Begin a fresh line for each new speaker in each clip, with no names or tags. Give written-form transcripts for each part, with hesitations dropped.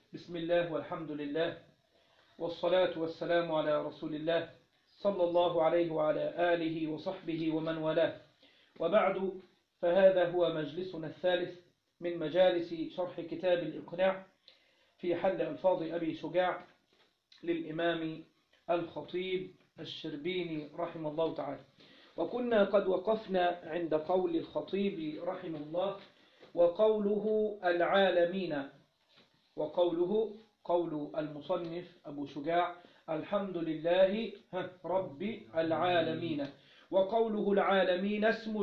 بسم الله والحمد لله والصلاة والسلام على رسول الله صلى الله عليه وعلى آله وصحبه ومن والاه، وبعد، فهذا هو مجلسنا الثالث من مجالس شرح كتاب الإقناع في حل ألفاظ أبي شجاع للإمام الخطيب الشربيني رحمه الله تعالى. وكنا قد وقفنا عند قول الخطيب رحمه الله وقوله العالمين، وقوله قول المصنف أبو شجاع الحمد لله رب العالمين، وقوله العالمين اسم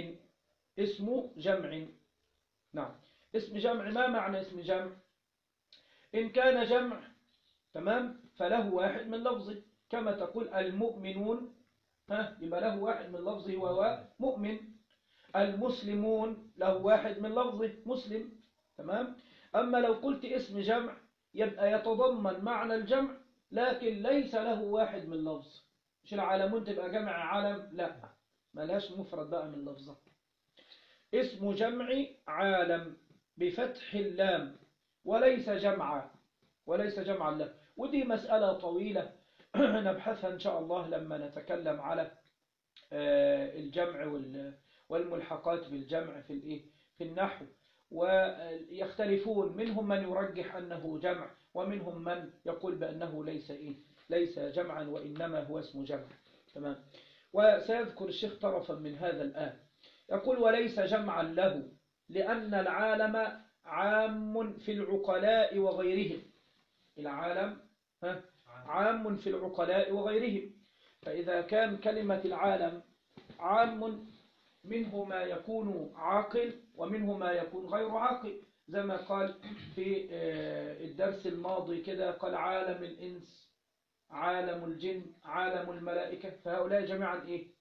جمع. نعم، اسم جمع. ما معنى اسم جمع؟ إن كان جمع تمام فله واحد من لفظه، كما تقول المؤمنون يبقى له واحد من لفظه وهو مؤمن. المسلمون له واحد من لفظه مسلم. تمام. أما لو قلت اسم جمع يبقى يتضمن معنى الجمع لكن ليس له واحد من لفظ. مش العالمون تبقى جمع عالم، لا، ملهاش مفرد بقى من لفظه. اسم جمع عالم بفتح اللام وليس جمعا له، ودي مسألة طويلة نبحثها إن شاء الله لما نتكلم على الجمع والملحقات بالجمع في النحو. ويختلفون، منهم من يرجح أنه جمع ومنهم من يقول بأنه ليس جمعا وإنما هو اسم جمع. تمام. وسيذكر الشيخ طرفا من هذا الآن، يقول وليس جمعا له لأن العالم عام في العقلاء وغيرهم. العالم عام في العقلاء وغيرهم، فإذا كان كلمة العالم عام منه ما يكون عاقل ومنه ما يكون غير عاقل، زي ما قال في الدرس الماضي كده، قال عالم الإنس، عالم الجن، عالم الملائكة، فهؤلاء جميعا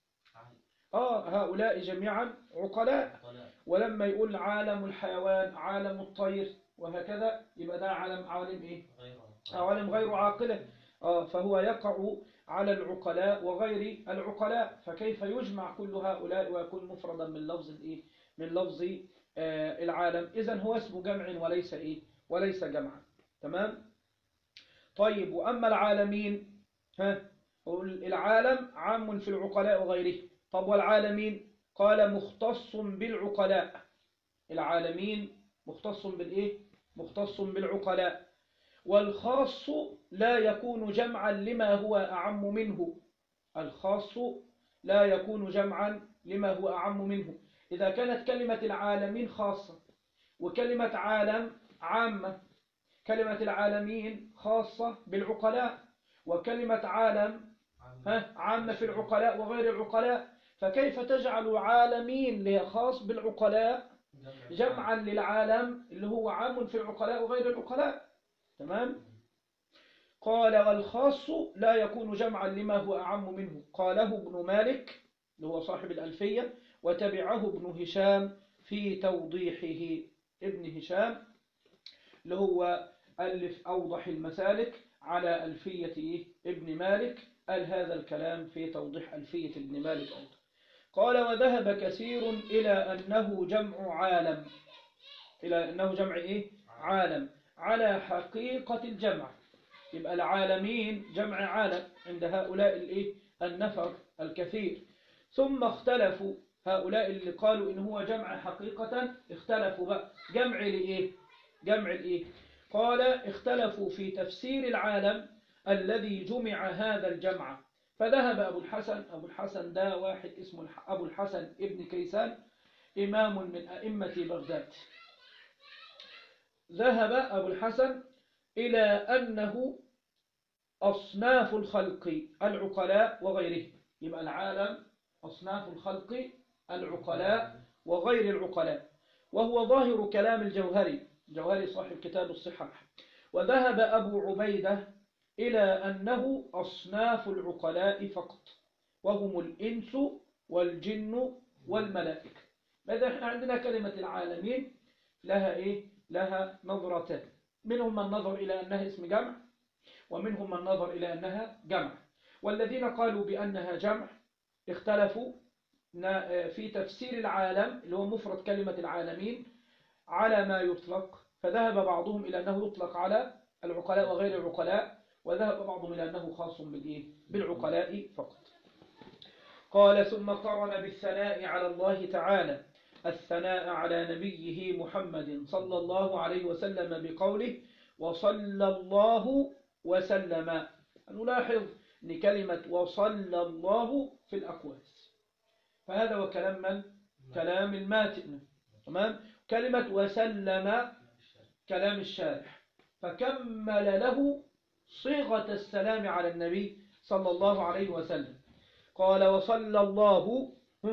هؤلاء جميعا عقلاء. ولما يقول عالم الحيوان، عالم الطير، وهكذا، يبقى ده عالم غير عاقلة. فهو يقع على العقلاء وغير العقلاء، فكيف يجمع كل هؤلاء ويكون مفردا من لفظ العالم؟ إذن هو اسم جمع وليس جمعا. تمام. طيب، وأما العالمين، العالم عام في العقلاء وغيره. طب والعالمين؟ قال مختص بالعقلاء. العالمين مختص بالعقلاء. والخاص لا يكون جمعا لما هو أعم منه. الخاص لا يكون جمعا لما هو أعم منه. إذا كانت كلمة العالمين خاصة وكلمة عالم عامة، كلمة العالمين خاصة بالعقلاء وكلمة عالم عامة في العقلاء وغير العقلاء، فكيف تجعل عالمين اللي هي خاص بالعقلاء جمعا للعالم اللي هو عام في العقلاء وغير العقلاء؟ تمام. قال والخاص لا يكون جمعا لما هو أعم منه. قاله ابن مالك اللي هو صاحب الألفية، وتبعه ابن هشام في توضيحه. ابن هشام اللي هو ألف أوضح المسالك على ألفية ابن مالك، قال هذا الكلام في توضيح ألفية ابن مالك أوضح. قال وذهب كثير إلى أنه جمع عالم، عالم على حقيقة الجمع. يبقى العالمين جمع عالم عند هؤلاء النفر الكثير. ثم اختلفوا هؤلاء اللي قالوا إن هو جمع حقيقة، اختلفوا بقى جمع الإيه؟ قال اختلفوا في تفسير العالم الذي جمع هذا الجمع. فذهب أبو الحسن ده واحد اسمه أبو الحسن ابن كيسان، إمام من أئمة بغداد. ذهب أبو الحسن إلى أنه أصناف الخلق العقلاء وغيره. يبقى العالم أصناف الخلق العقلاء وغير العقلاء، وهو ظاهر كلام الجوهري صاحب كتاب الصحاح. وذهب أبو عبيدة إلى أنه أصناف العقلاء فقط، وهم الإنس والجن والملائكة. ماذا احنا عندنا كلمة العالمين لها نظرتان، منهم من نظر إلى أنها اسم جمع ومنهم من نظر إلى أنها جمع. والذين قالوا بأنها جمع اختلفوا في تفسير العالم اللي هو مفرد كلمة العالمين على ما يطلق. فذهب بعضهم إلى أنه يطلق على العقلاء وغير العقلاء، وذهب بعضهم إلى أنه خاص بالعقلاء فقط. قال ثم قرن بالثناء على الله تعالى الثناء على نبيه محمد صلى الله عليه وسلم بقوله وصلى الله وسلم. نلاحظ أن كلمة وصلى الله في الأقواس، فهذا هو كلام من؟ كلام الماتن. تمام. كلمة وسلم كلام الشارح، فكمل له صيغة السلام على النبي صلى الله عليه وسلم. قال وصلى الله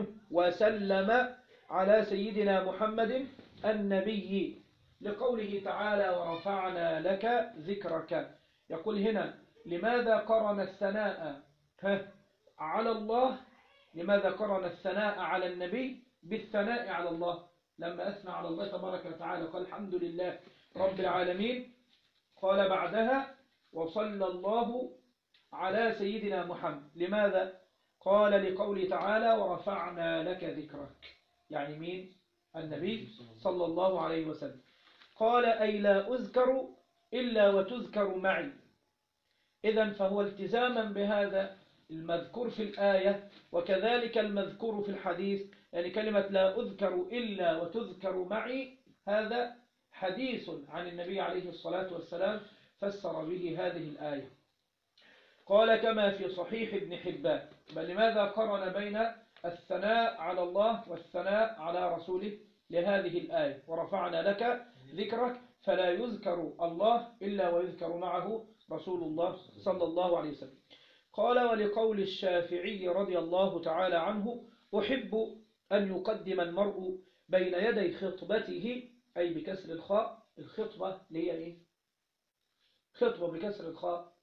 وسلم على سيدنا محمد النبي، لقوله تعالى ورفعنا لك ذكرك. يقول هنا لماذا قرن الثناء على الله، لماذا قرن الثناء على النبي بالثناء على الله؟ لما أثنى على الله تبارك وتعالى قال الحمد لله رب العالمين، قال بعدها وصلى الله على سيدنا محمد. لماذا؟ قال لقوله تعالى ورفعنا لك ذكرك، يعني مين؟ النبي صلى الله عليه وسلم. قال أي لا أذكر إلا وتذكر معي. إذن فهو التزاما بهذا المذكور في الآية وكذلك المذكور في الحديث، يعني كلمة لا أذكر إلا وتذكر معي هذا حديث عن النبي عليه الصلاة والسلام فسر به هذه الآية. قال كما في صحيح ابن حبان. بل لماذا قرن بين الثناء على الله والثناء على رسوله لهذه الآية ورفعنا لك ذكرك، فلا يذكر الله إلا ويذكر معه رسول الله صلى الله عليه وسلم. قال ولقول الشافعي رضي الله تعالى عنه أحب أن يقدم المرء بين يدي خطبته، أي بكسر الخاء. الخطبة اللي هي إيه؟ خطبة بكسر الخاء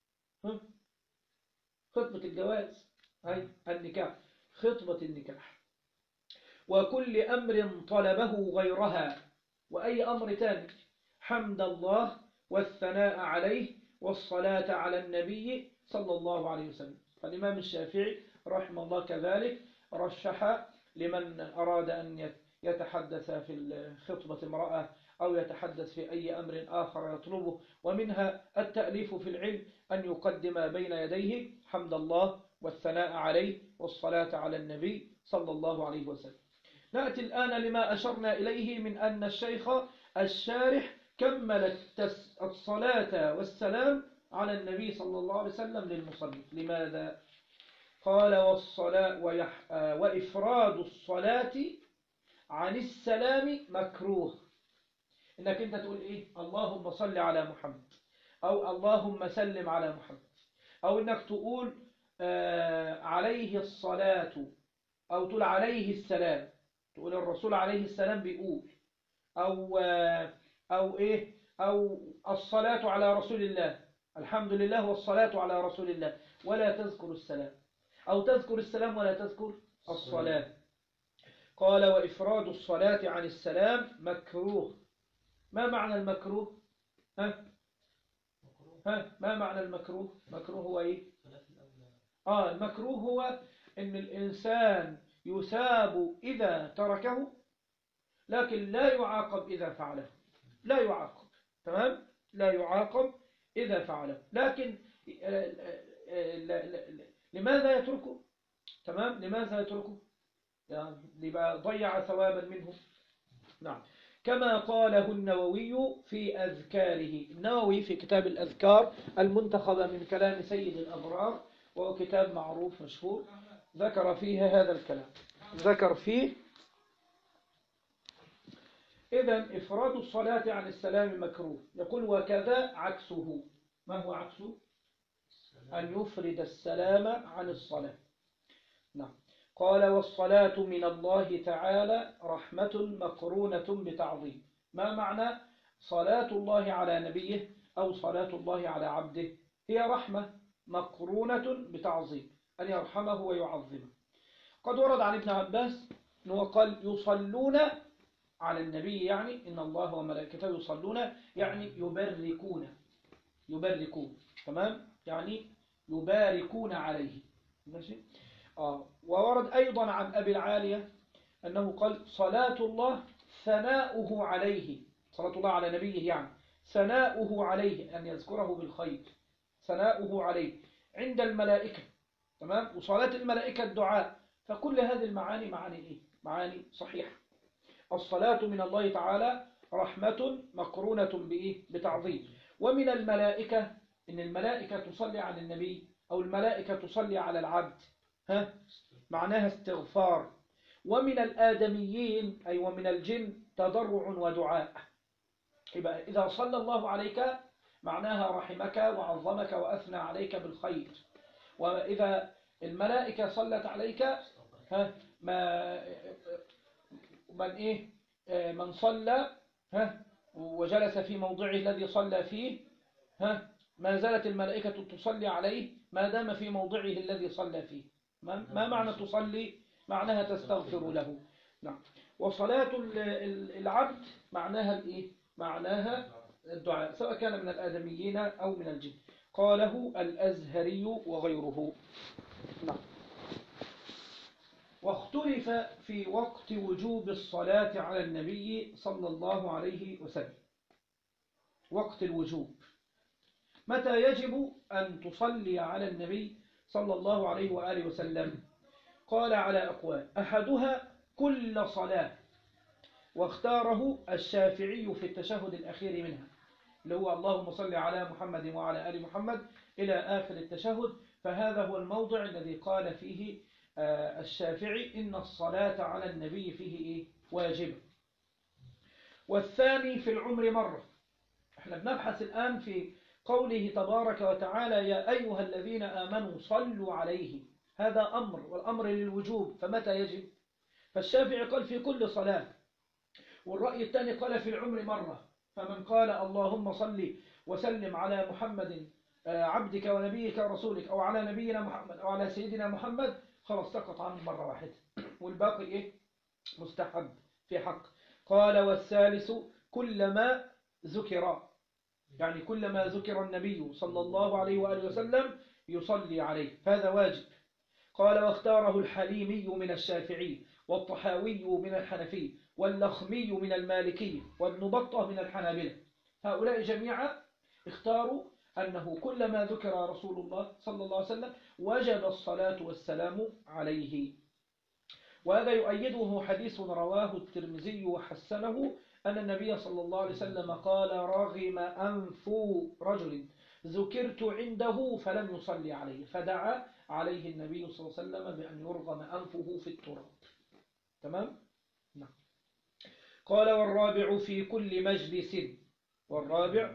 خطبة الجواز، أي النكاح، خطبة النكاح. وكل أمر طلبه غيرها، وأي أمر تاني، حمد الله والثناء عليه والصلاة على النبي صلى الله عليه وسلم. فالإمام الشافعي رحمه الله كذلك رشح لمن أراد أن يتحدث في الخطبة امرأة أو يتحدث في أي أمر آخر يطلبه، ومنها التأليف في العلم، أن يقدم بين يديه حمد الله والثناء عليه والصلاة على النبي صلى الله عليه وسلم. نأتي الآن لما أشرنا إليه من أن الشيخ الشارح كمل الصلاة والسلام على النبي صلى الله عليه وسلم للمصنف. لماذا؟ قال والصلاة وإفراد الصلاة عن السلام مكروه. إنك أنت تقول إيه؟ اللهم صل على محمد، أو اللهم سلم على محمد، أو إنك تقول عليه الصلاة، أو تقول عليه السلام، تقول الرسول عليه السلام بيقول، أو إيه، أو الصلاة على رسول الله، الحمد لله والصلاة على رسول الله، ولا تذكر السلام، أو تذكر السلام ولا تذكر الصلاة. قال وإفراد الصلاة عن السلام مكروه. ما معنى المكروه؟ ما معنى المكروه؟ مكروه هو إيه؟ المكروه هو إن الإنسان يثاب إذا تركه، لكن لا يعاقب إذا فعله. لا يعاقب، تمام؟ لا يعاقب إذا فعله، لكن لماذا يتركه؟ تمام؟ لماذا يتركه؟ يعني لما ضيع ثوابا منه. نعم. كما قاله النووي في أذكاره. النووي في كتاب الأذكار المنتخبة من كلام سيد الأبرار، وهو كتاب معروف مشهور، ذكر فيه هذا الكلام، ذكر فيه إذن إفراد الصلاة عن السلام مكروه. يقول وكذا عكسه. ما هو عكسه؟ أن يفرد السلام عن الصلاة. نعم. قال والصلاة من الله تعالى رحمة مقرونة بتعظيم. ما معنى صلاة الله على نبيه أو صلاة الله على عبده؟ هي رحمة مقرونة بتعظيم، أن يرحمه ويعظمه. قد ورد عن ابن عباس أنه قال يصلون على النبي، يعني إن الله وملائكته يصلون، يعني يبركون، تمام؟ يعني يباركون عليه. ماشي؟ وورد أيضا عن أبي العالية أنه قال صلاة الله ثناؤه عليه، صلاة الله على نبيه يعني ثناؤه عليه، أن يذكره بالخير، ثناؤه عليه عند الملائكة. تمام. وصلاة الملائكة الدعاء. فكل هذه المعاني معاني إيه؟ معاني صحيحة. الصلاة من الله تعالى رحمة مقرونة بإيه؟ بتعظيم. ومن الملائكة إن الملائكة تصلي على النبي أو الملائكة تصلي على العبد، ها؟ معناها استغفار. ومن الآدميين أي ومن الجن تضرع ودعاء. يبقى إذا صلى الله عليك معناها رحمك وعظمك وأثنى عليك بالخير. وإذا الملائكة صلت عليك، ها، من صلى، ها، وجلس في موضعه الذي صلى فيه، ها، ما زالت الملائكة تصلي عليه ما دام في موضعه الذي صلى فيه. ما معنى تصلي؟ معناها تستغفر له. نعم. وصلاة العبد معناها الإيه؟ معناها الدعاء، سواء كان من الآدميين أو من الجن. قاله الأزهري وغيره. نعم. واختلف في وقت وجوب الصلاة على النبي صلى الله عليه وسلم. وقت الوجوب، متى يجب أن تصلي على النبي صلى الله عليه وآله وسلم؟ قال على أقوال، أحدها كل صلاة، واختاره الشافعي في التشهد الأخير منها، اللي هو اللهم صل على محمد وعلى آل محمد إلى آخر التشهد. فهذا هو الموضع الذي قال فيه الشافعي إن الصلاة على النبي فيه إيه؟ واجب. والثاني في العمر مرة. احنا بنبحث الآن في قوله تبارك وتعالى يا أيها الذين آمنوا صلوا عليه، هذا أمر، والأمر للوجوب، فمتى يجب؟ فالشافعي قال في كل صلاة، والرأي الثاني قال في العمر مرة. فمن قال اللهم صل وسلم على محمد عبدك ونبيك ورسولك، أو على نبينا محمد أو على سيدنا محمد، خلاص سقط عنه مرة واحدة، والباقي إيه؟ مستحب في حق. قال والثالث كلما ذكر، يعني كلما ذكر النبي صلى الله عليه وآله وسلم يصلي عليه، فهذا واجب. قال واختاره الحليمي من الشافعي، والطحاوي من الحنفي، واللخمي من المالكي، وابن بطة من الحنابلة. هؤلاء جميعا اختاروا أنه كلما ذكر رسول الله صلى الله عليه وسلم وجب الصلاة والسلام عليه. وهذا يؤيده حديث رواه الترمذي وحسنه أن النبي صلى الله عليه وسلم قال رغم أنف رجل ذكرت عنده فلم يصلي عليه، فدعا عليه النبي صلى الله عليه وسلم بأن يرغم أنفه في التراب. تمام؟ نعم. قال والرابع في كل مجلس. والرابع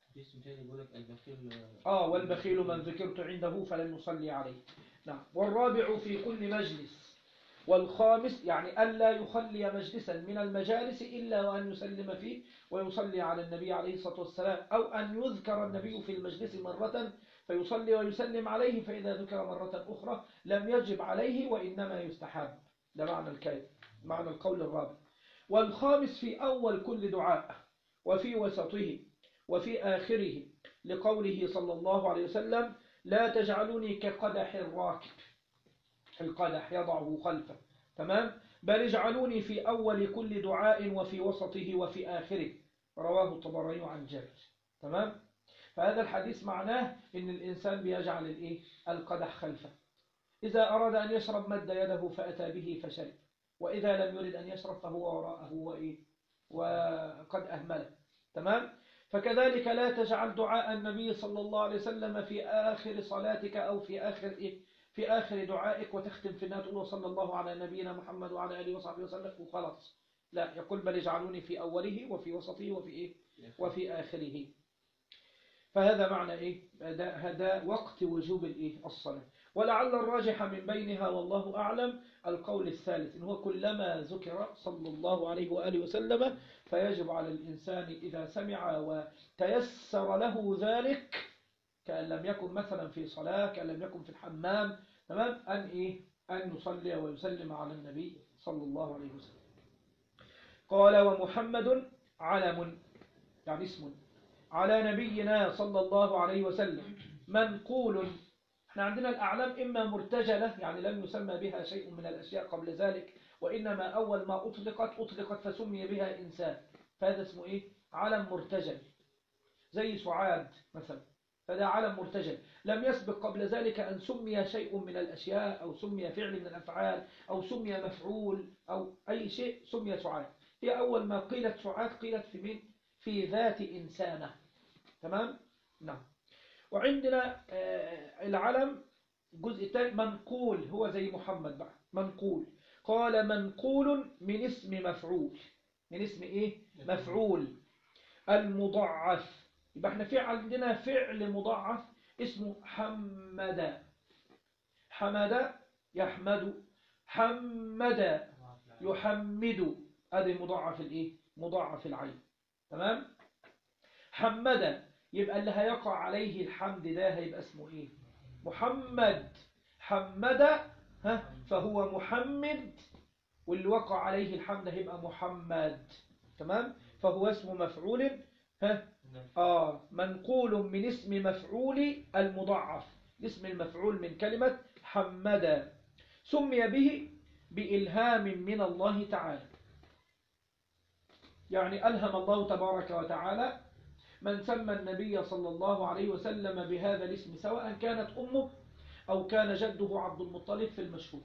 والبخيل من ذكرت عنده فلم يصلي عليه. نعم. والرابع في كل مجلس. والخامس يعني ألا يخلي مجلسا من المجالس إلا وأن يسلم فيه ويصلي على النبي عليه الصلاة والسلام، أو أن يذكر النبي في المجلس مرة فيصلي ويسلم عليه، فإذا ذكر مرة أخرى لم يجب عليه وإنما يستحب. ده معنى القول الرابع. والخامس في أول كل دعاء، وفي وسطه، وفي آخره، لقوله صلى الله عليه وسلم لا تجعلوني كقدح الراكب، القدح يضعه خلفه. تمام. بل اجعلوني في أول كل دعاء وفي وسطه وفي آخره. رواه الطبراني عن جابر. تمام. فهذا الحديث معناه إن الإنسان بيجعل القدح خلفه، إذا أراد أن يشرب مد يده فأتى به فشرب، وإذا لم يرد أن يشرب فهو وراءه وقد أهمله. تمام. فكذلك لا تجعل دعاء النبي صلى الله عليه وسلم في آخر صلاتك أو في آخر دعائك وتختم في النهاية تقول صلى الله على نبينا محمد وعلى آله وصحبه وسلم وخلاص. لا، يقول بل اجعلوني في أوله وفي وسطه وفي آخره. فهذا معنى هذا وقت وجوب الصلاة. ولعل الراجح من بينها والله أعلم القول الثالث، إن هو كلما ذكر صلى الله عليه وآله وسلم فيجب على الإنسان إذا سمع وتيسر له ذلك، كأن لم يكن مثلا في صلاة، كأن لم يكن في الحمام، تمام، أن يصلي ويسلم على النبي صلى الله عليه وسلم. قال ومحمد علم، يعني اسم على نبينا صلى الله عليه وسلم منقول. احنا عندنا الأعلام إما مرتجلة، يعني لم يسمى بها شيء من الأشياء قبل ذلك، وإنما أول ما أطلقت فسمي بها إنسان، فهذا اسمه علم مرتجل زي سعاد مثلا، فده علم مرتجل لم يسبق قبل ذلك أن سمي شيء من الأشياء أو سمي فعل من الأفعال أو سمي مفعول أو أي شيء سمي سعاد. هي أول ما قيلت سعاد قيلت في من؟ في ذات إنسانة. تمام؟ نعم. وعندنا العلم الجزء الثاني منقول، هو زي محمد بقى منقول. قال منقول من اسم مفعول. من اسم إيه؟ مفعول المضاعف. يبقى احنا في عندنا فعل مضاعف اسمه حمد. حمد يحمد، حمد يحمد، هذا مضاعف الايه؟ مضاعف العين. تمام. حمد يبقى اللي هيقع عليه الحمد ده هيبقى اسمه ايه؟ محمد. حمد فهو محمد، واللي وقع عليه الحمد هيبقى محمد. تمام. فهو اسم مفعول منقول من اسم مفعول المضاعف. اسم المفعول من كلمة حمد، سمي به بإلهام من الله تعالى. يعني ألهم الله تبارك وتعالى من سمى النبي صلى الله عليه وسلم بهذا الاسم، سواء كانت أمه أو كان جده عبد المطلب في المشهور،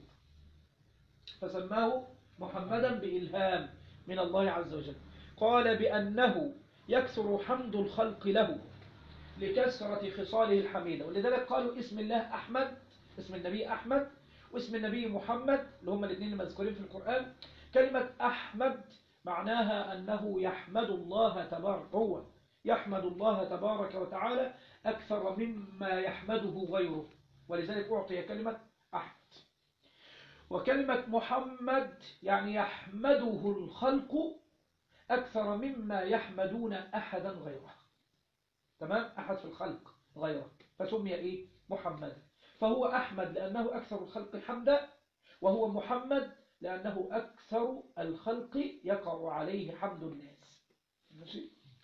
فسماه محمدا بإلهام من الله عز وجل. قال بأنه يكثر حمد الخلق له لكثرة خصاله الحميدة، ولذلك قالوا اسم الله أحمد، اسم النبي أحمد واسم النبي محمد اللي هم الاثنين المذكورين في القرآن. كلمة أحمد معناها أنه يحمد الله تبارك، هو يحمد الله تبارك وتعالى أكثر مما يحمده غيره، ولذلك أعطي كلمة أحمد. وكلمة محمد يعني يحمده الخلق أكثر مما يحمدون أحدا غيره. تمام. أحد في الخلق غيره، فسمي إيه؟ محمد. فهو أحمد لأنه أكثر الخلق حمدا، وهو محمد لأنه أكثر الخلق يقع عليه حمد الناس. ماشي.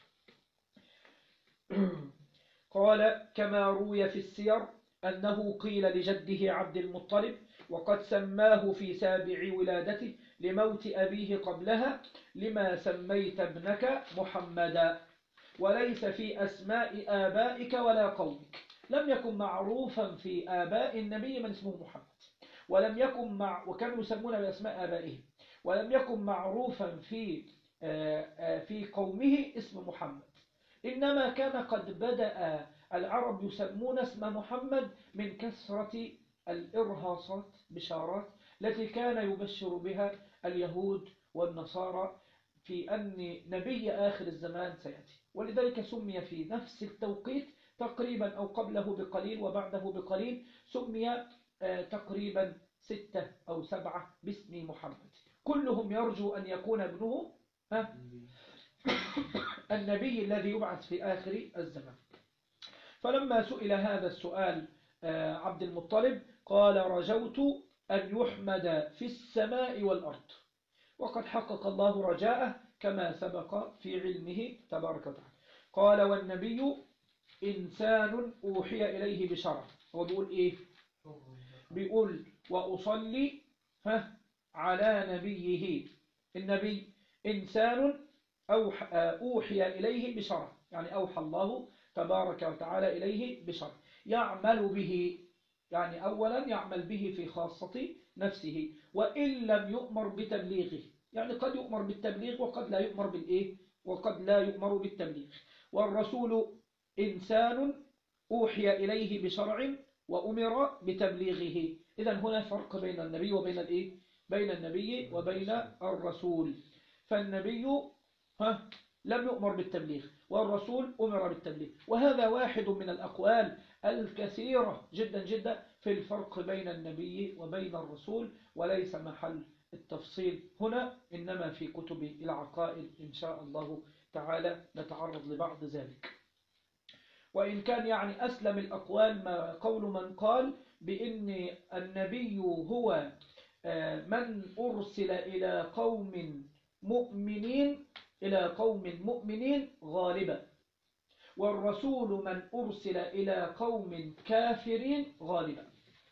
قال كما روي في السير أنه قيل لجده عبد المطلب وقد سماه في سابع ولادته لموت أبيه قبلها: لما سميت ابنك محمدا، وليس في أسماء آبائك ولا قومك. لم يكن معروفا في آباء النبي من اسمه محمد، ولم يكن وكانوا يسمون بأسماء آبائهم، ولم يكن معروفا في قومه اسم محمد. إنما كان قد بدأ العرب يسمون اسم محمد من كثرة الإرهاصات، بشارات التي كان يبشر بها اليهود والنصارى في أن نبي آخر الزمان سيأتي، ولذلك سمي في نفس التوقيت تقريبا أو قبله بقليل وبعده بقليل سمي تقريبا 6 أو 7 باسم محمد، كلهم يرجو أن يكون ابنه النبي الذي يبعث في آخر الزمان. فلما سئل هذا السؤال عبد المطلب قال: رجوت أن يحمد في السماء والأرض، وقد حقق الله رجاءه كما سبق في علمه تبارك وتعالى. قال: والنبي إنسان أوحي إليه بشرع. هو بيقول إيه؟ بيقول وأصلي على نبيه. النبي إنسان أوحي إليه بشرع، يعني أوحى الله تبارك وتعالى إليه بشرع يعمل به، يعني أولا يعمل به في خاصة نفسه، وإن لم يؤمر بتبليغه، يعني قد يؤمر بالتبليغ وقد لا يؤمر بالإيه؟ وقد لا يؤمر بالتبليغ. والرسول إنسان أوحي إليه بشرع وأمر بتبليغه. إذن هنا فرق بين النبي وبين الإيه؟ بين النبي وبين الرسول. فالنبي لم يؤمر بالتبليغ، والرسول أمر بالتبليغ. وهذا واحد من الأقوال الكثيرة جدا جدا في الفرق بين النبي وبين الرسول، وليس محل التفصيل هنا، إنما في كتب العقائد إن شاء الله تعالى نتعرض لبعض ذلك. وإن كان يعني أسلم الأقوال ما قول من قال بأن النبي هو من أرسل إلى قوم مؤمنين غالبا، والرسول من أرسل إلى قوم كافرين غالبا.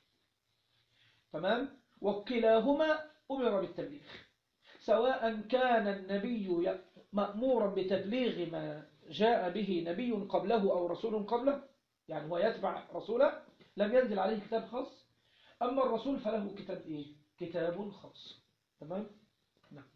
تمام. وكلاهما أمر بالتبليغ، سواء كان النبي مأمورا بتبليغ ما جاء به نبي قبله أو رسول قبله، يعني هو يتبع رسوله، لم ينزل عليه كتاب خاص. أما الرسول فله كتاب إيه؟ كتاب خاص. تمام؟ نعم.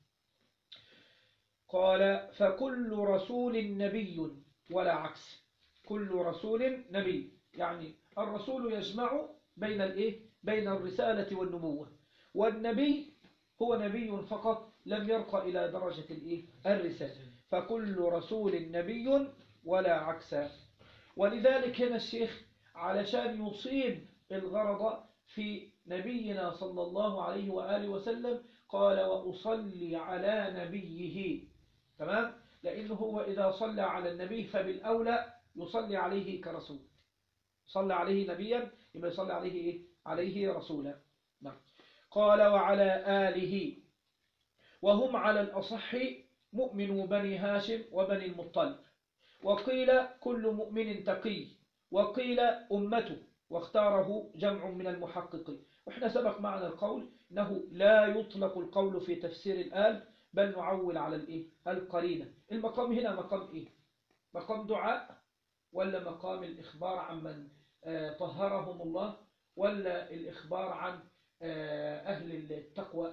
قال فكل رسول نبي ولا عكس. كل رسول نبي، يعني الرسول يجمع بين الإيه؟ بين الرسالة والنبوة، والنبي هو نبي فقط لم يرقى إلى درجة الإيه؟ الرسالة. فكل رسول نبي ولا عكس. ولذلك هنا الشيخ علشان يصيب الغرض في نبينا صلى الله عليه وآله وسلم قال وأصلي على نبيه. تمام؟ لأنه هو إذا صلى على النبي فبالأولى يصلي عليه كرسول. صلى عليه نبيا يبقى يصلي عليه إيه؟ عليه رسولا. نعم. قال وعلى آله، وهم على الأصح مؤمن بني هاشم وبني المطلب، وقيل كل مؤمن تقي، وقيل أمته، واختاره جمع من المحققين. وإحنا سبق معنا القول أنه لا يطلق القول في تفسير الآل، بل نعول على الإيه؟ القرينة. المقام هنا مقام إيه؟ مقام دعاء، ولا مقام الإخبار عن من طهرهم الله، ولا الإخبار عن أهل التقوى؟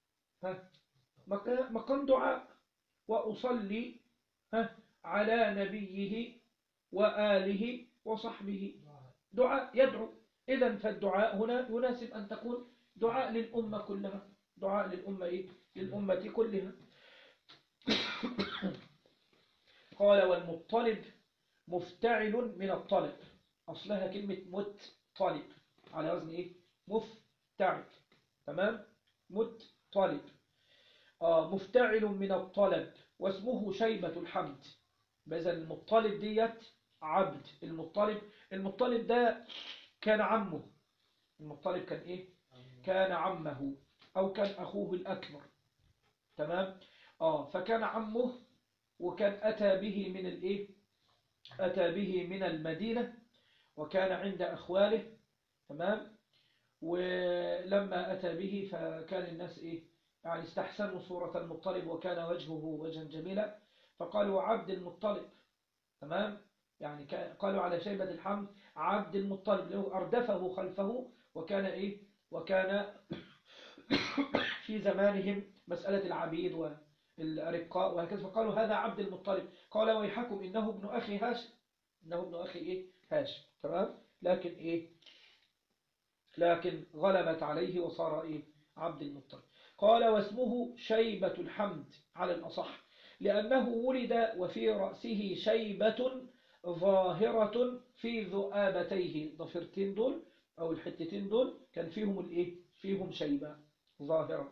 مقام دعاء. وأصلي على نبيه وآله وصحبه، دعاء يدعو. إذن فالدعاء هنا يناسب أن تكون دعاء للأمة كلها، دعاء للأمة إيه؟ للأمة كلها. قال والمطلب مفتعل من الطلب، أصلها كلمة متطلب على وزن إيه؟ مفتعل. تمام؟ متطلب. مفتعل من الطلب، واسمه شيبة الحمد. بإذن المطلب ديت عبد المطلب. المطلب ده كان عمه. المطلب كان إيه؟ كان عمه أو كان أخوه الأكبر. تمام؟ فكان عمه، وكان أتى به من الإيه؟ أتى به من المدينة، وكان عند أخواله. تمام؟ ولما أتى به فكان الناس إيه؟ يعني استحسنوا صورة المطلب، وكان وجهه وجها جميلا، فقالوا عبد المطلب. تمام؟ يعني قالوا على شيبة الحمد عبد المطلب، له أردفه خلفه، وكان إيه؟ وكان في زمانهم مسألة العبيد والرقاء وهكذا، فقالوا هذا عبد المطلب. قال ويحكم إنه ابن أخي هاشم، إنه ابن أخي إيه؟ هاشم. تمام؟ لكن إيه؟ لكن غلبت عليه وصار إيه؟ عبد المطلب. قال واسمه شيبة الحمد على الأصح، لأنه ولد وفي رأسه شيبة ظاهرة في ذؤابتيه. ضفرتين دول أو الحتتين دول كان فيهم الإيه؟ فيهم شيبة ظاهرة.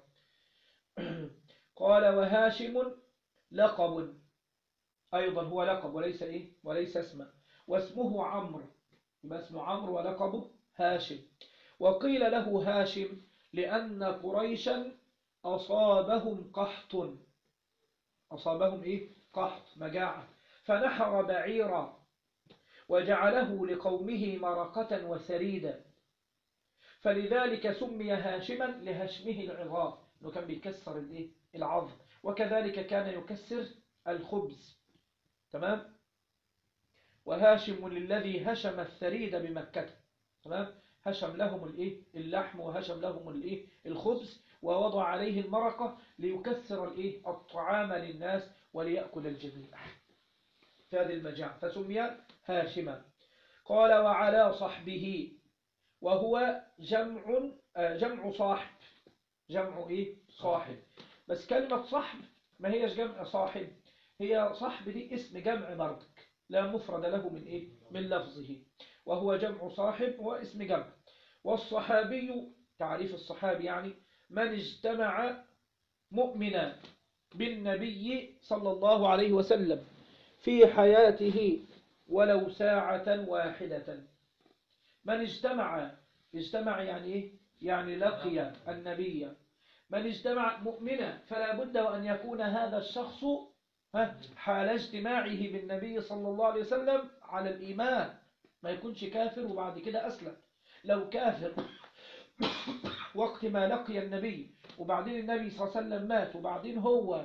قال وهاشم لقب، أيضا هو لقب وليس إيه؟ وليس اسمه. واسمه عمرو، يبقى اسمه عمرو ولقبه هاشم. وقيل له هاشم لأن قريشا أصابهم قحط. أصابهم إيه؟ قحط، مجاعة، فنحر بعيرا وجعله لقومه مرقة وسريدا، فلذلك سمي هاشما لهشمه العظام، أنه كان بيكسر الإيه؟ العظم، وكذلك كان يكسر الخبز. تمام؟ وهاشم للذي هشم الثريد بمكة. تمام؟ هشم لهم الإيه؟ اللحم، وهشم لهم الإيه؟ الخبز، ووضع عليه المرقة ليكسر الإيه؟ الطعام للناس وليأكل الجميع في هذه المجاعة، فسمي هاشما. قال وعلى صحبه، وهو جمع صاحب. جمع إيه؟ صاحب. بس كلمة صحب ما هيش جمع صاحب، هي صحب دي اسم جمع برضك، لا مفرد له من إيه؟ من لفظه، وهو جمع صاحب، هو اسم جمع. والصحابي، تعريف الصحابي يعني من اجتمع مؤمنا بالنبي صلى الله عليه وسلم في حياته ولو ساعة واحدة. من اجتمع يعني إيه؟ يعني لقي النبي. من اجتمع مؤمنا، فلا بد وأن يكون هذا الشخص حال اجتماعه بالنبي صلى الله عليه وسلم على الإيمان، ما يكونش كافر وبعد كده أسلم. لو كافر وقت ما لقي النبي، وبعدين النبي صلى الله عليه وسلم مات، وبعدين هو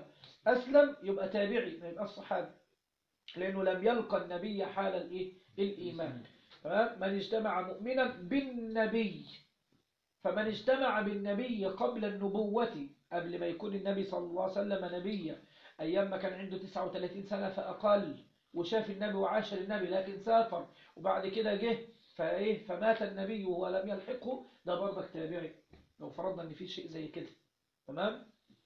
أسلم يبقى تابعي ما يبقى الصحابي، لأنه لم يلقى النبي حال الإيمان. من اجتمع مؤمنا بالنبي، فمن اجتمع بالنبي قبل النبوة، قبل ما يكون النبي صلى الله عليه وسلم نبيا، أيام ما كان عنده 39 سنة فأقل، وشاف النبي وعاشر النبي لكن سافر وبعد كده جه فمات النبي وهو لم يلحقه، ده برضك تابعي لو فرضنا ان في شيء زي كده. تمام.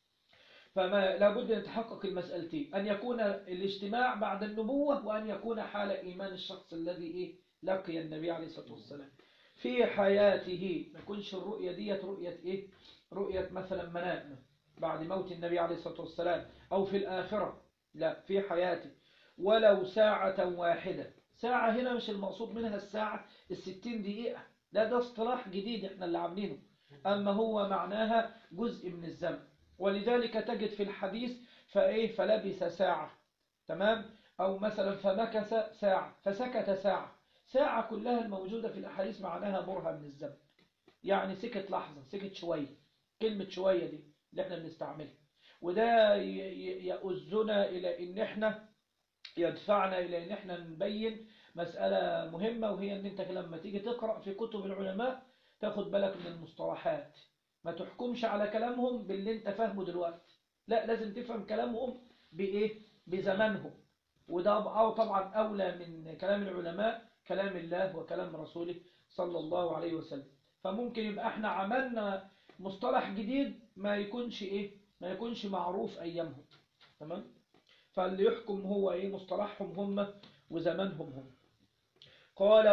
فما لابد أن يتحقق المسألتين، أن يكون الاجتماع بعد النبوة، وأن يكون حال إيمان الشخص الذي لقي النبي عليه الصلاة والسلام في حياته. ما يكونش الرؤية ديت رؤية مثلا منام بعد موت النبي عليه الصلاة والسلام أو في الآخرة، لا، في حياته ولو ساعة واحدة. ساعة هنا مش المقصود منها الساعة 60 دقيقة، ده اصطلاح جديد احنا اللي عاملينه، أما هو معناها جزء من الزمن. ولذلك تجد في الحديث فلبث ساعة، تمام، أو مثلا فمكث ساعة، فسكت ساعة. ساعة كلها الموجودة في الأحاديث معناها برهة من الزمن، يعني سكت لحظة، سكت شوية. كلمة شوية دي اللي احنا بنستعملها، وده يؤذنا إلى إن احنا يدفعنا إلى إن احنا نبين مسألة مهمة، وهي إن أنت لما تيجي تقرأ في كتب العلماء تاخد بالك من المصطلحات، ما تحكمش على كلامهم باللي أنت فاهمه دلوقتي، لا، لازم تفهم كلامهم بزمانهم. وده طبعا أولى من كلام العلماء كلام الله وكلام رسوله صلى الله عليه وسلم. فممكن يبقى احنا عملنا مصطلح جديد ما يكونش معروف أيامهم. تمام. فاللي يحكم هو مصطلحهم هم وزمانهم هم. قال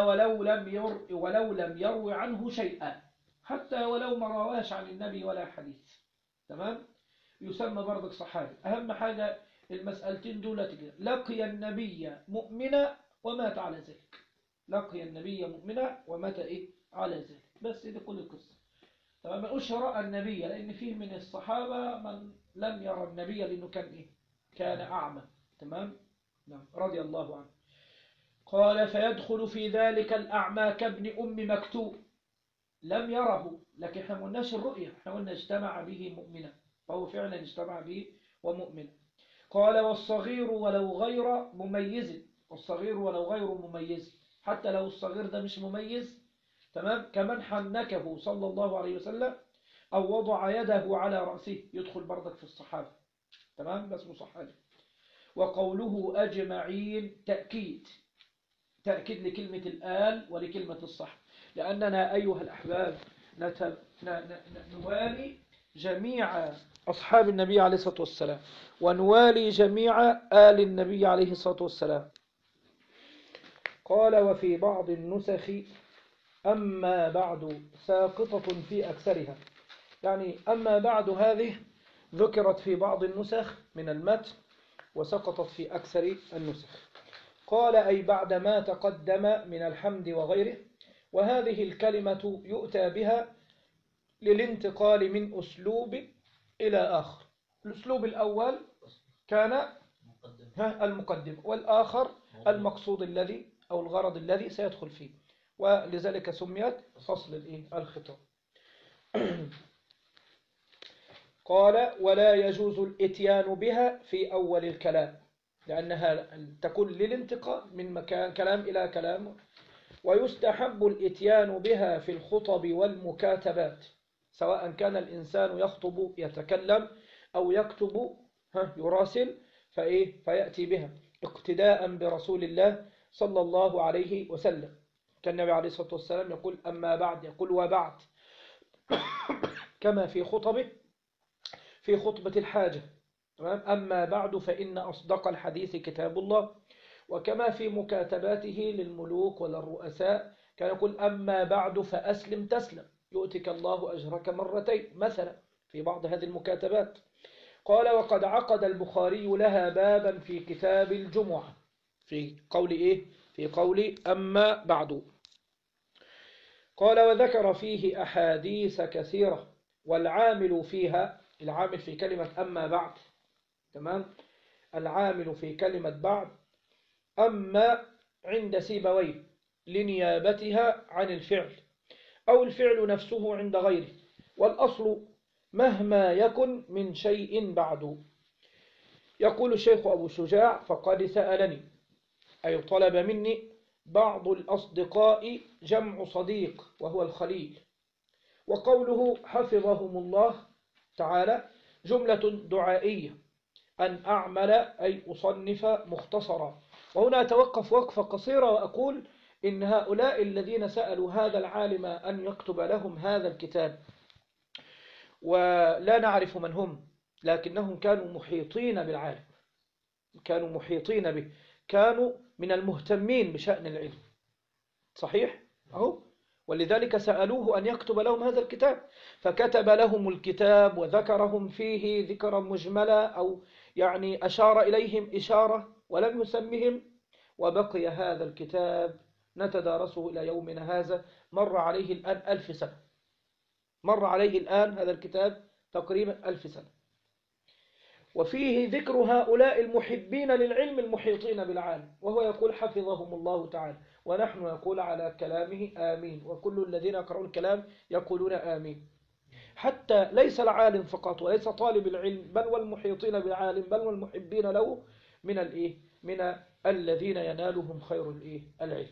ولو لم يروي عنه شيئا، حتى ولو ما رواش عن النبي ولا حديث، تمام، يسمى برضك صحابي. أهم حاجة المسألتين دول كده، لقي النبي مؤمنا ومات على ذلك، لقي النبي مؤمنا ومات على ذلك، بس دي كل القصة. تمام. ما نقولش رأى النبي، لأن فيه من الصحابة من لم يرى النبي لأنه كان أعمى. تمام. نعم، رضي الله عنه. قال فيدخل في ذلك الأعمى كابن أم مكتوم، لم يره، لكن احنا ما قلناش الرؤية، احنا قلنا اجتمع به مؤمنا، فهو فعلا اجتمع به ومؤمنا. قال والصغير ولو غير مميز، والصغير ولو غير مميز، حتى لو الصغير ده مش مميز، تمام، كمن حنكه صلى الله عليه وسلم أو وضع يده على رأسه، يدخل برضك في الصحابة. تمام، بس صحابي. وقوله أجمعين تأكيد لكلمة الآل ولكلمة الصحب، لأننا أيها الأحباب نوالي جميع أصحاب النبي عليه الصلاة والسلام، ونوالي جميع آل النبي عليه الصلاة والسلام. قال وفي بعض النسخ أما بعد ساقطة في أكثرها، يعني أما بعد هذه ذكرت في بعض النسخ من المتن وسقطت في أكثر النسخ. قال أي بعد ما تقدم من الحمد وغيره، وهذه الكلمة يؤتى بها للانتقال من أسلوب إلى آخر. الأسلوب الأول كان المقدم، والآخر المقصود الذي أو الغرض الذي سيدخل فيه، ولذلك سميت فصل الخطاب. قال ولا يجوز الاتيان بها في أول الكلام، لأنها تكون للانتقال من مكان كلام إلى كلام. ويستحب الاتيان بها في الخطب والمكاتبات، سواء كان الإنسان يخطب يتكلم أو يكتب يراسل فيأتي بها اقتداء برسول الله صلى الله عليه وسلم. كان النبي عليه الصلاة والسلام يقول أما بعد، يقول وبعد، كما في خطبه في خطبة الحاجة. أما بعد فإن أصدق الحديث كتاب الله. وكما في مكاتباته للملوك وللرؤساء كان يقول أما بعد فأسلم تسلم يؤتك الله أجرك مرتين مثلا، في بعض هذه المكاتبات. قال وقد عقد البخاري لها بابا في كتاب الجمعة في قول في قول أما بعد. قال وذكر فيه أحاديث كثيرة، والعامل فيها، العامل في كلمة أما بعد، تمام، العامل في كلمة بعد أما عند سيبويه لنيابتها عن الفعل، أو الفعل نفسه عند غيره، والأصل مهما يكن من شيء بعد. يقول الشيخ أبو شجاع: فقد سألني، أي طلب مني، بعض الأصدقاء، جمع صديق وهو الخليل. وقوله حفظهم الله تعالى جملة دعائية، أن أعمل أي أصنف مختصرا. وهنا أتوقف وقفة قصيرة وأقول إن هؤلاء الذين سألوا هذا العالم أن يكتب لهم هذا الكتاب، ولا نعرف من هم، لكنهم كانوا محيطين بالعالم، كانوا محيطين به، كانوا من المهتمين بشأن العلم، صحيح؟ أهو. ولذلك سألوه أن يكتب لهم هذا الكتاب، فكتب لهم الكتاب وذكرهم فيه ذكرا مجملا، أو يعني أشار إليهم إشارة ولم يسمهم، وبقي هذا الكتاب نتدارسه إلى يومنا هذا. مر عليه الآن 1000 سنة، مر عليه الآن هذا الكتاب تقريبا 1000 سنة، وفيه ذكر هؤلاء المحبين للعلم المحيطين بالعالم، وهو يقول حفظهم الله تعالى، ونحن نقول على كلامه آمين، وكل الذين يقرؤون الكلام يقولون آمين. حتى ليس العالم فقط، وليس طالب العلم، بل والمحيطين بالعالم، بل والمحبين له، من الإيه؟ من الذين ينالهم خير الإيه؟ العلم.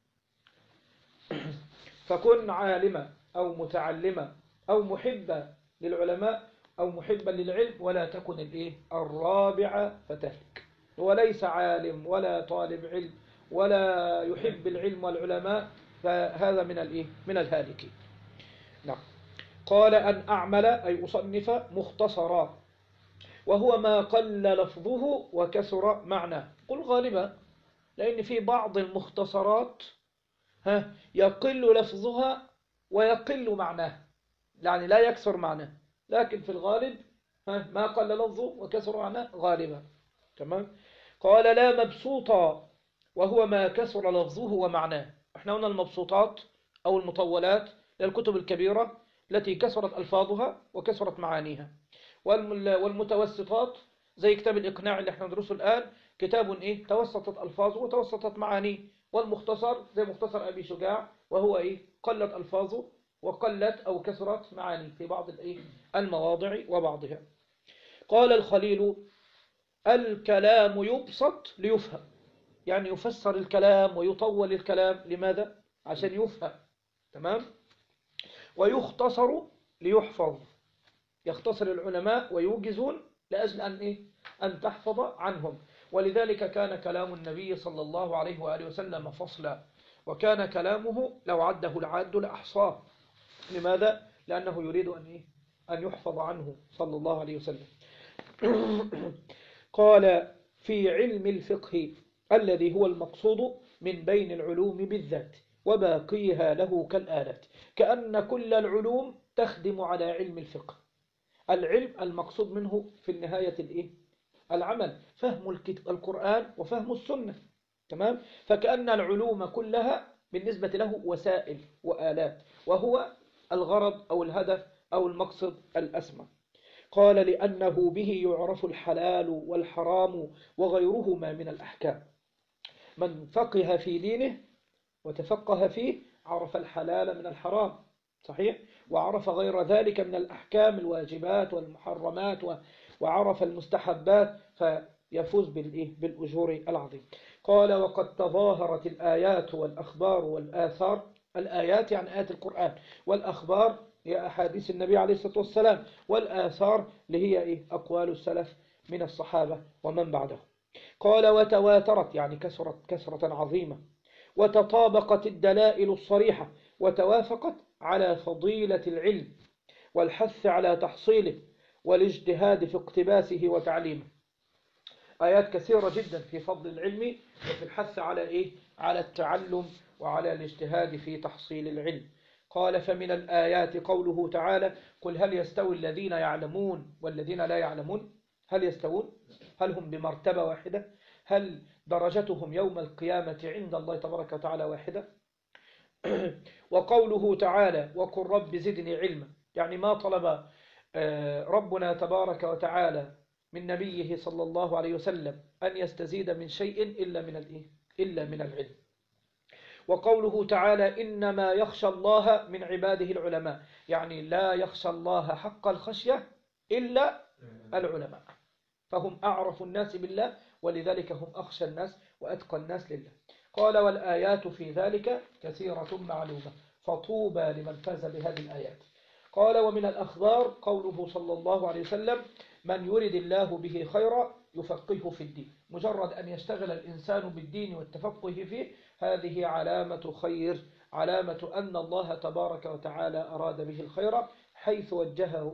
فكن عالما أو متعلما أو محبا للعلماء أو محبا للعلم، ولا تكن الإيه؟ الرابعة فتهلك. وليس عالم ولا طالب علم ولا يحب العلم والعلماء، فهذا من الإيه؟ من الهالكين. نعم. قال أن أعمل أي أصنف مختصرا، وهو ما قل لفظه وكثر معناه. قل غالبا، لأن في بعض المختصرات يقل لفظها ويقل معناه، يعني لا يكثر معناه، لكن في الغالب ما قل لفظه وكثر معناه غالبا. تمام. قال لا مبسوطا، وهو ما كثر لفظه ومعناه. احنا قلنا المبسوطات أو المطولات للكتب الكبيرة التي كثرت ألفاظها وكثرت معانيها، والمتوسطات زي كتاب الإقناع اللي احنا ندرسه الآن، كتاب إيه؟ توسطت ألفاظه وتوسطت معانيه. والمختصر زي مختصر أبي شجاع، وهو إيه؟ قلت ألفاظه وقلت أو كثرت معانيه في بعض الإيه؟ المواضع وبعضها. قال الخليل: الكلام يبسط ليفهم، يعني يفسر الكلام ويطول الكلام. لماذا؟ عشان يفهم. تمام. ويختصر ليحفظ، يختصر العلماء ويوجزون لأجل أن إيه؟ أن تحفظ عنهم. ولذلك كان كلام النبي صلى الله عليه وآله وسلم فصلا، وكان كلامه لو عده العاد لأحصاه. لماذا؟ لأنه يريد أن إيه؟ أن يحفظ عنه صلى الله عليه وسلم. قال: في علم الفقه الذي هو المقصود من بين العلوم بالذات، وباقيها له كالآلات، كأن كل العلوم تخدم على علم الفقه. العلم المقصود منه في النهاية الإيه؟ العمل، فهم القرآن وفهم السنة. تمام. فكأن العلوم كلها بالنسبة له وسائل وآلات، وهو الغرض أو الهدف أو المقصد الأسمى. قال: لأنه به يعرف الحلال والحرام وغيرهما من الأحكام. من فقه في دينه وتفقه فيه عرف الحلال من الحرام، صحيح، وعرف غير ذلك من الأحكام، الواجبات والمحرمات، وعرف المستحبات، فيفوز بالأجور العظيم. قال: وقد تظاهرت الآيات والأخبار والآثار. الآيات يعني آيات القرآن، والأخبار هي أحاديث النبي عليه الصلاة والسلام، والآثار اللي هي أقوال السلف من الصحابة ومن بعده. قال: وتواترت يعني كثرة عظيمة، وتطابقت الدلائل الصريحة، وتوافقت على فضيلة العلم والحث على تحصيله والاجتهاد في اقتباسه وتعليمه. آيات كثيرة جدا في فضل العلم وفي الحث على إيه؟ على التعلم وعلى الاجتهاد في تحصيل العلم. قال: فمن الآيات قوله تعالى: قل هل يستوي الذين يعلمون والذين لا يعلمون؟ هل يستوون؟ هل هم بمرتبة واحدة؟ هل درجتهم يوم القيامة عند الله تبارك وتعالى واحدة؟ وقوله تعالى: وقل رب زدني علما، يعني ما طلب ربنا تبارك وتعالى من نبيه صلى الله عليه وسلم أن يستزيد من شيء إلا من العلم. وقوله تعالى: إنما يخشى الله من عباده العلماء، يعني لا يخشى الله حق الخشية إلا العلماء. فهم أعرف الناس بالله، ولذلك هم أخشى الناس وأتقى الناس لله. قال والآيات في ذلك كثيرة معلومة، فطوبى لمن فاز بهذه الآيات. قال ومن الأخبار قوله صلى الله عليه وسلم من يرد الله به خيرا يفقهه في الدين. مجرد أن يشتغل الإنسان بالدين والتفقه فيه هذه علامة خير، علامة أن الله تبارك وتعالى أراد به الخير حيث وجهه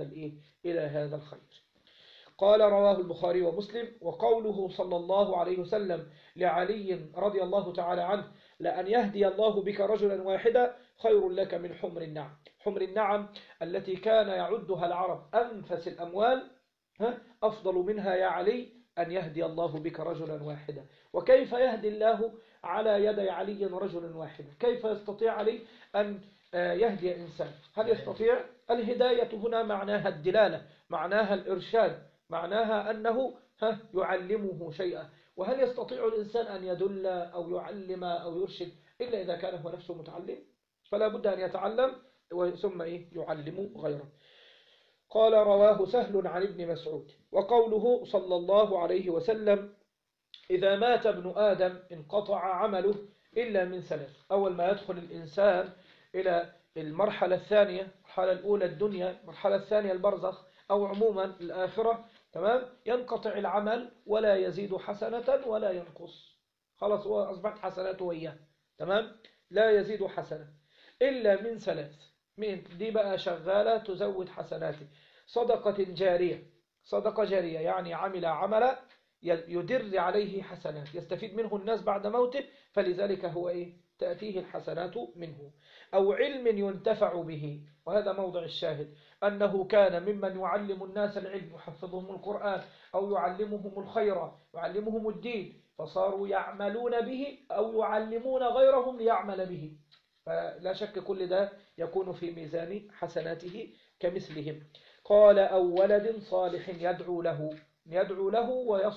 إلى هذا الخير. قال رواه البخاري ومسلم. وقوله صلى الله عليه وسلم لعلي رضي الله تعالى عنه لأن يهدي الله بك رجلا واحدا خير لك من حمر النعم. حمر النعم التي كان يعدها العرب أنفس الأموال أفضل منها يا علي أن يهدي الله بك رجلا واحدا. وكيف يهدي الله على يدي علي رجلا واحدا؟ كيف يستطيع علي أن يهدي إنسان؟ هل يستطيع؟ الهداية هنا معناها الدلالة، معناها الإرشاد، معناها أنه يعلمه شيئا. وهل يستطيع الإنسان أن يدل أو يعلم أو يرشد إلا إذا كان هو نفسه متعلم؟ فلا بد أن يتعلم ثم يعلم غيره. قال رواه سهل عن ابن مسعود. وقوله صلى الله عليه وسلم إذا مات ابن آدم انقطع عمله إلا من ثلاث. أول ما يدخل الإنسان إلى المرحلة الثانية، المرحلة الأولى الدنيا، المرحلة الثانية البرزخ، أو عموما الآخرة، تمام، ينقطع العمل ولا يزيد حسنة ولا ينقص. خلاص هو أصبحت حسناته وياه، تمام، لا يزيد حسنة إلا من ثلاث. من دي بقى شغالة تزود حسناته؟ صدقة جارية. صدقة جارية يعني عمل عملا يدر عليه حسنات يستفيد منه الناس بعد موته، فلذلك هو تأتيه الحسنات منه. أو علم ينتفع به، وهذا موضع الشاهد، أنه كان ممن يعلم الناس العلم، يحفظهم القرآن، أو يعلمهم الخير، يعلمهم الدين، فصاروا يعملون به أو يعلمون غيرهم ليعمل به، فلا شك كل ده يكون في ميزان حسناته كمثلهم. قال أو ولد صالح يدعو له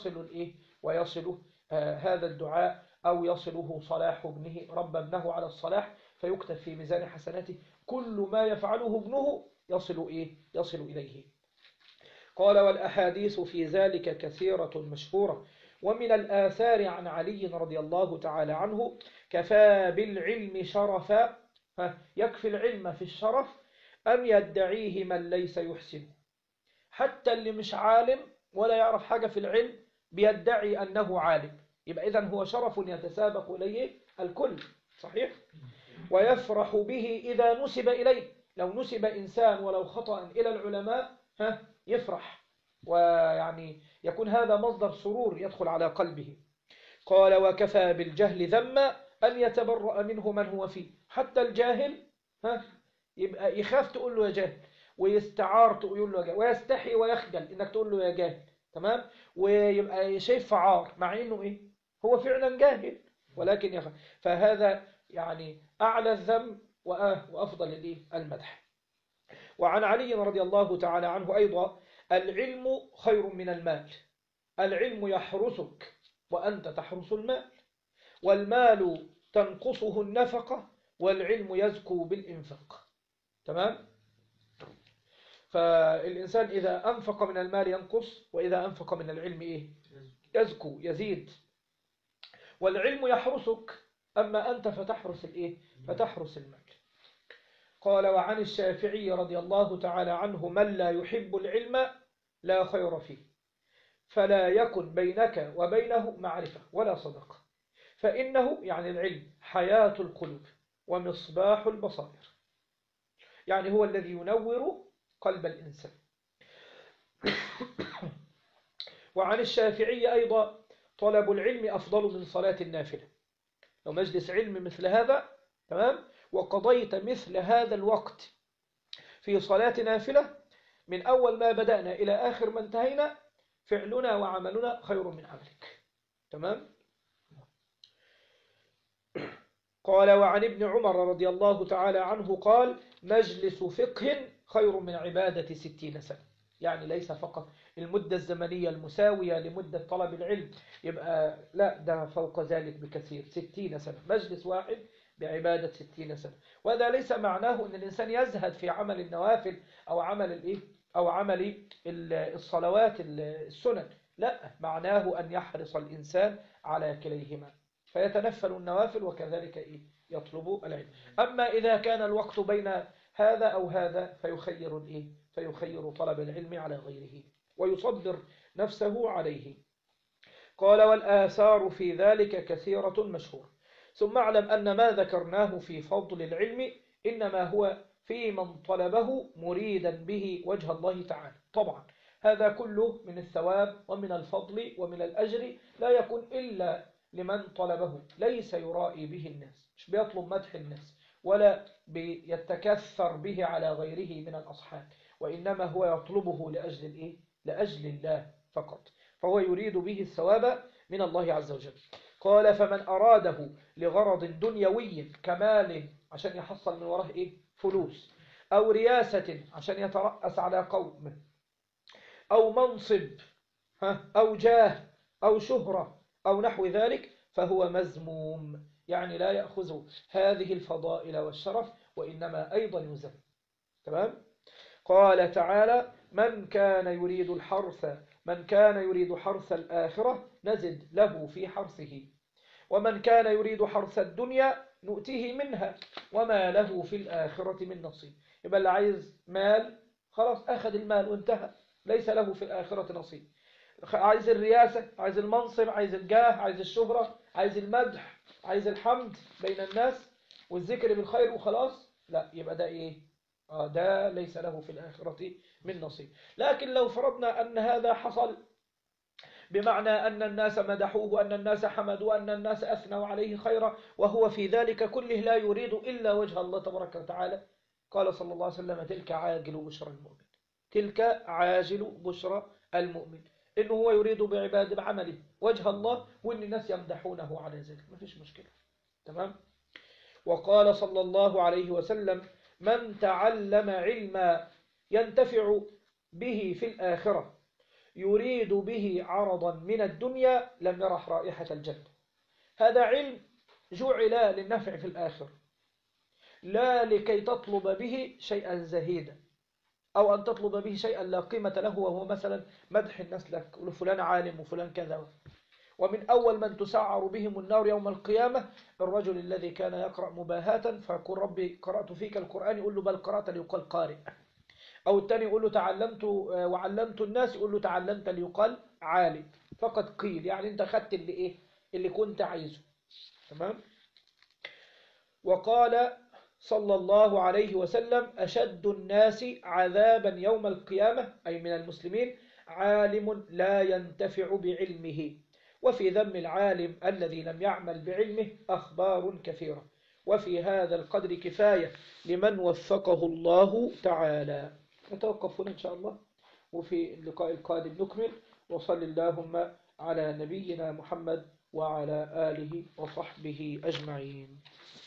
ويصل هذا الدعاء، أو يصله صلاح ابنه، رب ابنه على الصلاح فيكتب في ميزان حسناته، كل ما يفعله ابنه يصل إليه. قال والأحاديث في ذلك كثيرة مشهورة. ومن الآثار عن علي رضي الله تعالى عنه كفى بالعلم شرفا، يكفي العلم في الشرف أن يدعيه من ليس يحسن. حتى اللي مش عالم ولا يعرف حاجة في العلم بيدعي أنه عالم، يبقى إذن هو شرف يتسابق إليه الكل، صحيح؟ ويفرح به إذا نسب إليه، لو نسب إنسان ولو خطأ إلى العلماء يفرح، ويعني يكون هذا مصدر سرور يدخل على قلبه. قال وكفى بالجهل ذما أن يتبرأ منه من هو فيه. حتى الجاهل يبقى يخاف تقول له يا جاهل، ويستعار تقول له يا جاهل، ويستحي ويخجل إنك تقول له يا جاهل، تمام، ويبقى شايف عار مع إنه هو فعلا جاهل ولكن يخاف. فهذا يعني أعلى الذم وأفضل المدح. وعن علي رضي الله تعالى عنه أيضا العلم خير من المال. العلم يحرسك وأنت تحرس المال، والمال تنقصه النفقة، والعلم يزكو بالإنفاق، تمام. فالإنسان إذا أنفق من المال ينقص، وإذا أنفق من العلم يزكو يزيد. والعلم يحرسك، أما أنت فتحرس المال. قال وعن الشافعي رضي الله تعالى عنه من لا يحب العلم لا خير فيه، فلا يكن بينك وبينه معرفة ولا صدقة، فإنه يعني العلم حياة القلوب ومصباح البصائر، يعني هو الذي ينور قلب الإنسان. وعن الشافعي أيضا طلب العلم أفضل من صلاة النافلة. لو مجلس علم مثل هذا، تمام، وقضيت مثل هذا الوقت في صلاة نافلة، من أول ما بدأنا إلى آخر ما انتهينا، فعلنا وعملنا خير من عملك، تمام. قال وعن ابن عمر رضي الله تعالى عنه قال مجلس فقه خير من عبادة 60 سنة. يعني ليس فقط المدة الزمنية المساوية لمدة طلب العلم، يبقى لا، ده فوق ذلك بكثير، 60 سنة مجلس واحد بعبادة 60 سنة. وهذا ليس معناه أن الإنسان يزهد في عمل النوافل أو عمل أو عمل الصلوات السنن، لا، معناه أن يحرص الإنسان على كليهما، فيتنفل النوافل وكذلك يطلب العلم. أما إذا كان الوقت بين هذا أو هذا فيخير طلب العلم على غيره ويصبر نفسه عليه. قال: والآثار في ذلك كثيرة مشهورة. ثم اعلم أن ما ذكرناه في فضل العلم إنما هو في من طلبه مريدا به وجه الله تعالى. طبعا هذا كله من الثواب ومن الفضل ومن الأجر لا يكون إلا لمن طلبه، ليس يرائي به الناس، مش بيطلب مدح الناس ولا بيتكثر به على غيره من الأصحاب، وإنما هو يطلبه لأجل الله فقط، فهو يريد به الثواب من الله عز وجل. قال: فمن أراده لغرض دنيوي كمال عشان يحصل من وراه فلوس، أو رياسة عشان يترأس على قوم، أو منصب، أو جاه، أو شهرة، أو نحو ذلك، فهو مذموم، يعني لا يأخذ هذه الفضائل والشرف، وإنما أيضا يذم. تمام؟ قال تعالى: من كان يريد حرث الآخرة نزد له في حرثه، ومن كان يريد حرث الدنيا نؤتيه منها وما له في الآخرة من نصيب. يبقى اللي عايز مال خلاص أخذ المال وانتهى، ليس له في الآخرة نصيب. عايز الرياسة، عايز المنصب، عايز الجاه، عايز الشهرة، عايز المدح، عايز الحمد بين الناس والذكر بالخير وخلاص، لا، يبقى ده ده ليس له في الآخرة من نصيب. لكن لو فرضنا أن هذا حصل بمعنى أن الناس مدحوه وأن الناس حمدوا وأن الناس أثنوا عليه خيرا، وهو في ذلك كله لا يريد إلا وجه الله تبارك وتعالى، قال صلى الله عليه وسلم: تلك عاجل بشرى المؤمن، تلك عاجل بشرى المؤمن، إنه هو يريد بعمله وجه الله، وإن الناس يمدحونه على ذلك، ما فيش مشكلة. تمام؟ وقال صلى الله عليه وسلم: من تعلم علما ينتفع به في الآخرة يريد به عرضا من الدنيا لم يرح رائحة الجنة. هذا علم جعل للنفع في الآخرة، لا لكي تطلب به شيئا زهيدا، أو أن تطلب به شيئا لا قيمة له، وهو مثلا مدح الناس لك وفلان عالم وفلان كذا. ومن أول من تسعر بهم النار يوم القيامة الرجل الذي كان يقرأ مباهاة، فيقول: ربي قرأت فيك القرآن، يقول له: بل قرأت ليقال قارئ. أو الثاني يقول له: تعلمت وعلمت الناس، يقول له: تعلمت ليقال عالم. فقد قيل، يعني أنت خدت اللي كنت عايزه. تمام؟ وقال صلى الله عليه وسلم: أشد الناس عذابا يوم القيامة، أي من المسلمين، عالم لا ينتفع بعلمه. وفي ذم العالم الذي لم يعمل بعلمه أخبار كثيرة، وفي هذا القدر كفاية لمن وفقه الله تعالى. نتوقف هنا إن شاء الله، وفي اللقاء القادم نكمل. وصل اللهم على نبينا محمد وعلى آله وصحبه أجمعين.